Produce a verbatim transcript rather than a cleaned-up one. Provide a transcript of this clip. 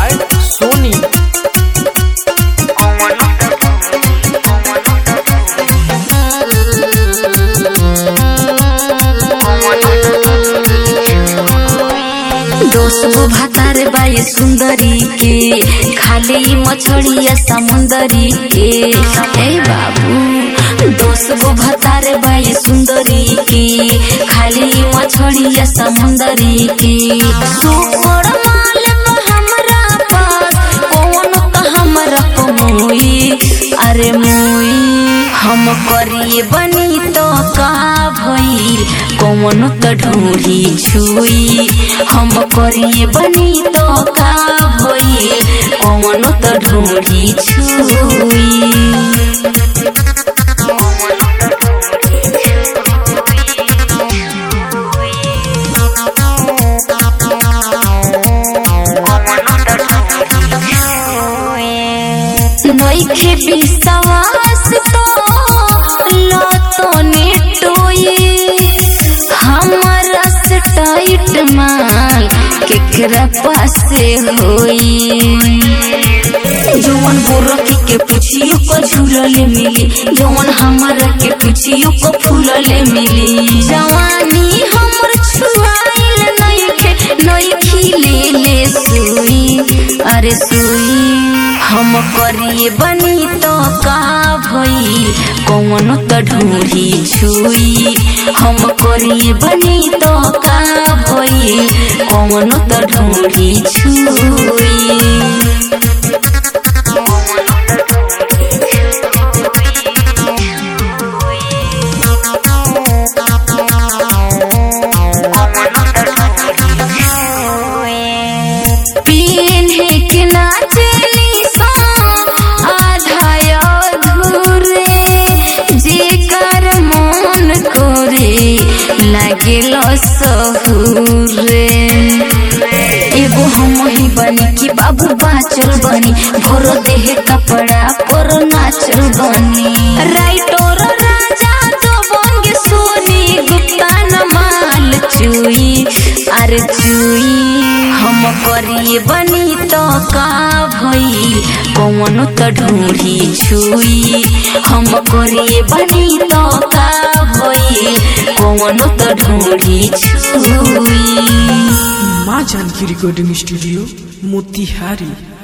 By Sony. दोसो भातार बाई सुंदरी के खाली मछड़िया समुंदरी के। ए बाबू दोसो भातार बाई सुंदरी के खाली मछड़िया समुंदरी के। सुपर माल हमरा पास कौन तो हमरा पमुई। अरे मुई हम करिए बनी तो का भइल कौन तो ढूंढी छुई। हम करिए बनी तो का भइल कौन तो ढूंढी छुई। नइखे विश्वास तो लो तो नेटोए हमरा से टाइट माल केकरा पास से होई। जौन गोरखी के पूछियो को झूलले मिली जौन हमरा के पूछियो को फूलले मिली। जवानी हमर छुआइल नइखे नइखी ले ले सुई। अरे सुई हम करिए बनी तो का भइल कौन तो ढूंढी छुई। हम करिए बनी तो का भइल कौन तो ढूंढी छुई। पीने के नाचली सा आधा अधूरे जेकर मन करे लागेल सहुरे। एगो हम ही बनी कि बाबू बाचल बनी भोर देह कपड़ा पर नाचल बनी। राइटर राजा तो बंगे सोनी गुप्ता न माल चुई। अरे चुई हम करिए बनी तो का भइल कौन तो ढूंढी छुई। हम करिए बनी तो का भइल कौन तो ढूंढी छुई। माँ जानकी रिकॉर्डिंग स्टूडियो मोतिहारी।